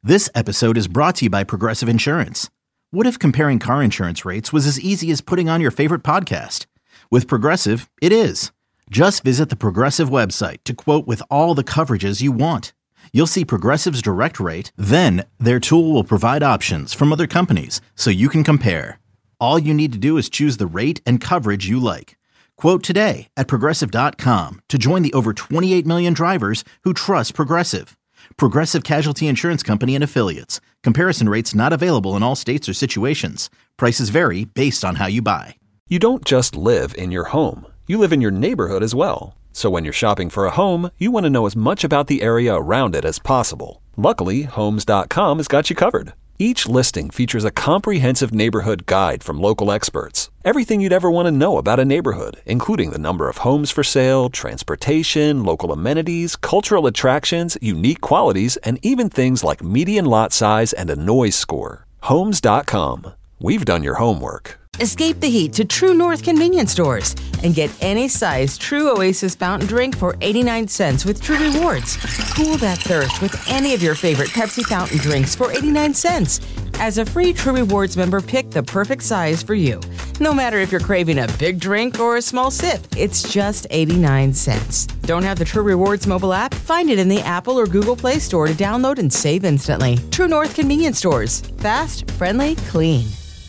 This episode is brought to you by Progressive Insurance. What if comparing car insurance rates was as easy as putting on your favorite podcast? With Progressive, it is. Just visit the Progressive website to quote with all the coverages you want. You'll see Progressive's direct rate, then their tool will provide options from other companies so you can compare. All you need to do is choose the rate and coverage you like. Quote today at Progressive.com to join the over 28 million drivers who trust Progressive. Progressive Casualty Insurance Company and Affiliates. Comparison rates not available in all states or situations. Prices vary based on how you buy. You don't just live in your home. You live in your neighborhood as well. So when you're shopping for a home, you want to know as much about the area around it as possible. Luckily, Homes.com has got you covered. Each listing features a comprehensive neighborhood guide from local experts. Everything you'd ever want to know about a neighborhood, including the number of homes for sale, transportation, local amenities, cultural attractions, unique qualities, and even things like median lot size and a noise score. Homes.com. We've done your homework. Escape the heat to True North convenience stores and get any size True Oasis fountain drink for 89 cents with True Rewards. Cool that thirst with any of your favorite Pepsi fountain drinks for 89 cents. As a free True Rewards member, pick the perfect size for you. No matter if you're craving a big drink or a small sip, it's just 89 cents. Don't have the True Rewards mobile app? Find it in the Apple or Google Play Store to download and save instantly. True North convenience stores. Fast, friendly, clean.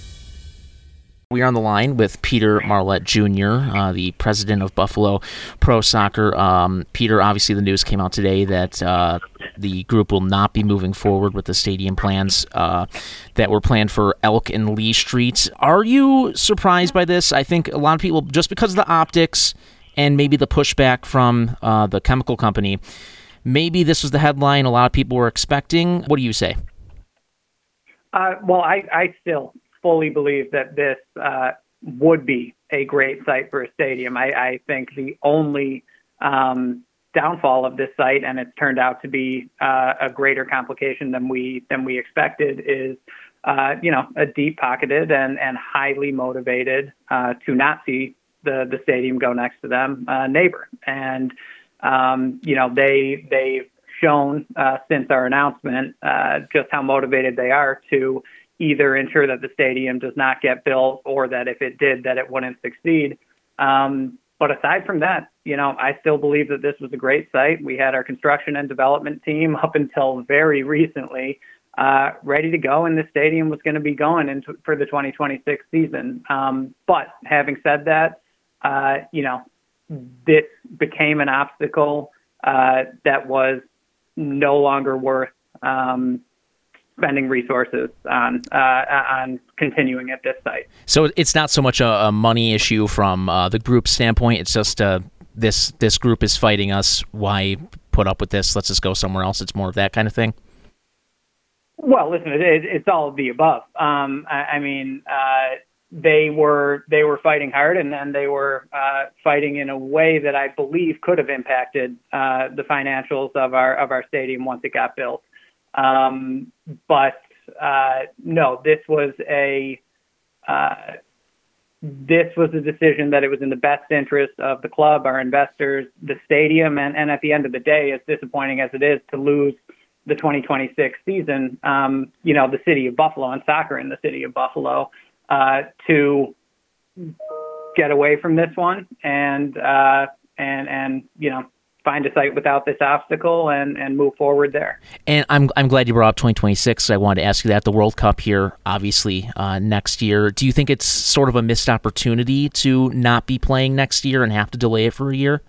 We are on the line with Peter Marlett Jr., the president of Buffalo Pro Soccer. Peter, obviously the news came out today that the group will not be moving forward with the stadium plans that were planned for Elk and Lee Streets. Are you surprised by this? I think a lot of people, just because of the optics and maybe the pushback from the chemical company, maybe this was the headline a lot of people were expecting. What do you say? I still fully believe that this would be a great site for a stadium. I think the only downfall of this site, and it's turned out to be a greater complication than we expected, is a deep-pocketed and highly motivated to not see the stadium go next to them neighbor. And they've shown since our announcement just how motivated they are to either ensure that the stadium does not get built or that if it did, that it wouldn't succeed. But aside from that, I still believe that this was a great site. We had our construction and development team up until very recently ready to go, and the stadium was going to be going for the 2026 season. But having said that, this became an obstacle that was no longer worth spending resources on continuing at this site. So it's not so much a money issue from the group's standpoint. It's just this group is fighting us. Why put up with this? Let's just go somewhere else. It's more of that kind of thing. Well, listen, it's all of the above. They were fighting hard, and then they were fighting in a way that I believe could have impacted the financials of our stadium once it got built. But no, this was a decision that it was in the best interest of the club, our investors, the stadium, and at the end of the day, as disappointing as it is to lose the 2026 season, the city of Buffalo and soccer in the city of Buffalo, to get away from this one and find a site without this obstacle and move forward there. And I'm glad you brought up 2026. I wanted to ask you that. The World Cup here, obviously, next year. Do you think it's sort of a missed opportunity to not be playing next year and have to delay it for a year?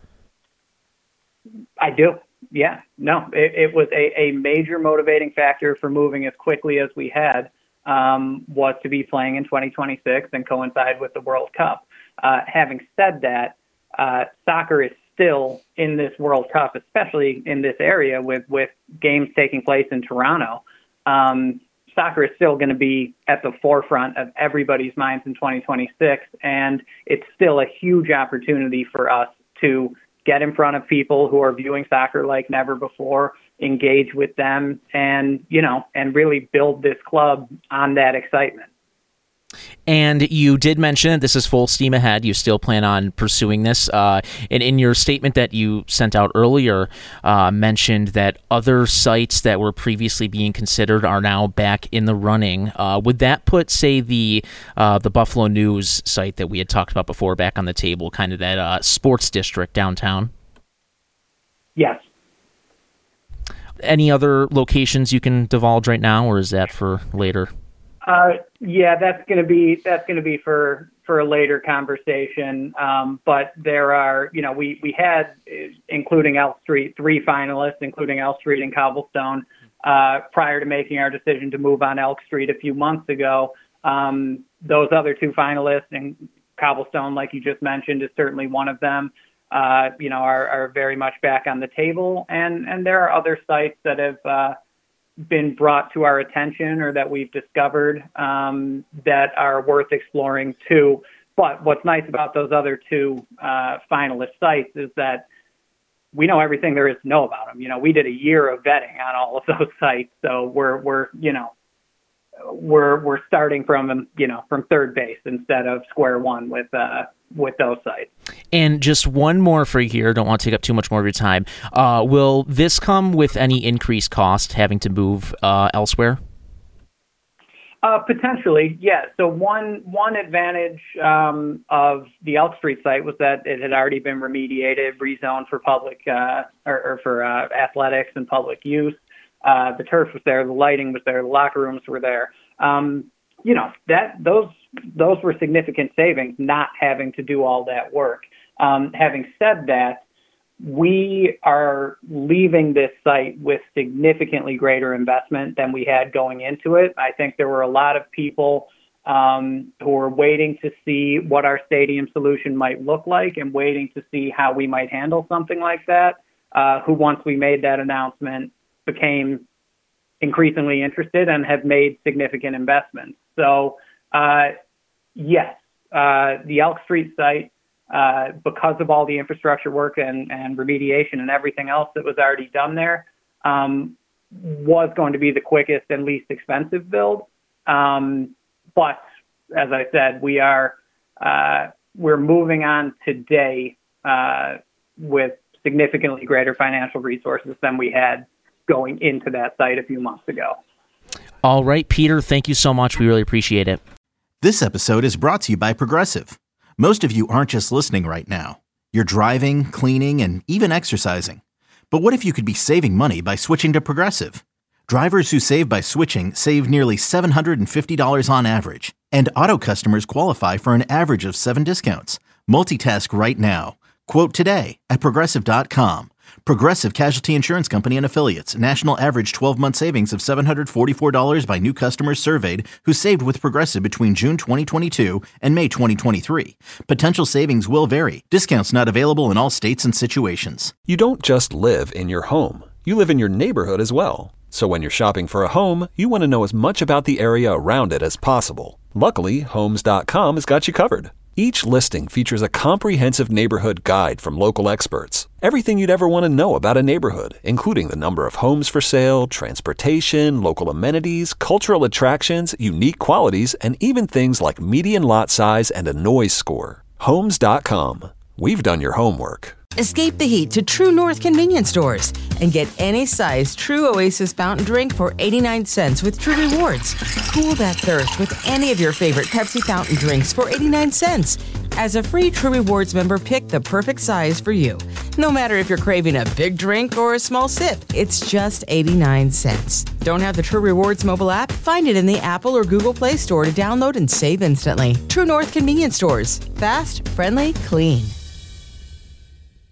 I do. Yeah. No, it was a major motivating factor for moving as quickly as we had, was to be playing in 2026 and coincide with the World Cup. Having said that, soccer is still in this World Cup, especially in this area with games taking place in Toronto. Soccer is still going to be at the forefront of everybody's minds in 2026, and it's still a huge opportunity for us to get in front of people who are viewing soccer like never before, engage with them, and really build this club on that excitement. And you did mention this is full steam ahead. You still plan on pursuing this. And in your statement that you sent out earlier, mentioned that other sites that were previously being considered are now back in the running. Would that put, say, the Buffalo News site that we had talked about before back on the table, kind of that sports district downtown? Yes. Any other locations you can divulge right now, or is that for later? Yeah, that's going to be for a later conversation. But there are, we had, including Elk Street, 3 finalists, including Elk Street and Cobblestone, prior to making our decision to move on Elk Street a few months ago. Those other 2 finalists, and Cobblestone, like you just mentioned, is certainly one of them, are very much back on the table. And there are other sites that have, been brought to our attention or that we've discovered that are worth exploring too. But what's nice about those other 2 finalist sites is that we know everything there is to know about them. We did a year of vetting on all of those sites, so we're starting from third base instead of square one with those sites. And just one more for you here. Don't want to take up too much more of your time. Will this come with any increased cost having to move elsewhere? Potentially, yes. So one advantage of the Elk Street site was that it had already been remediated, rezoned for public or for athletics and public use. The turf was there, the lighting was there, the locker rooms were there. Those were significant savings, not having to do all that work. Having said that, we are leaving this site with significantly greater investment than we had going into it. I think there were a lot of people who were waiting to see what our stadium solution might look like and waiting to see how we might handle something like that, who once we made that announcement became increasingly interested and have made significant investments. So, yes, the Elk Street site, because of all the infrastructure work and remediation and everything else that was already done there, was going to be the quickest and least expensive build. But as I said, we're moving on today with significantly greater financial resources than we had going into that site a few months ago. All right, Peter, thank you so much. We really appreciate it. This episode is brought to you by Progressive. Most of you aren't just listening right now. You're driving, cleaning, and even exercising. But what if you could be saving money by switching to Progressive? Drivers who save by switching save nearly $750 on average. And auto customers qualify for an average of 7 discounts. Multitask right now. Quote today at Progressive.com. Progressive Casualty Insurance Company and Affiliates. National average 12-month savings of $744 by new customers surveyed who saved with Progressive between June 2022 and May 2023. Potential savings will vary. Discounts not available in all states and situations. You don't just live in your home. You live in your neighborhood as well. So when you're shopping for a home, you want to know as much about the area around it as possible. Luckily, Homes.com has got you covered. Each listing features a comprehensive neighborhood guide from local experts. Everything you'd ever want to know about a neighborhood, including the number of homes for sale, transportation, local amenities, cultural attractions, unique qualities, and even things like median lot size and a noise score. Homes.com. We've done your homework. Escape the heat to True North convenience stores and get any size True Oasis fountain drink for 89 cents with True Rewards. Cool that thirst with any of your favorite Pepsi fountain drinks for 89 cents. As a free True Rewards member, pick the perfect size for you. No matter if you're craving a big drink or a small sip, it's just 89 cents. Don't have the True Rewards mobile app? Find it in the Apple or Google Play Store to download and save instantly. True North convenience stores. Fast, friendly, clean.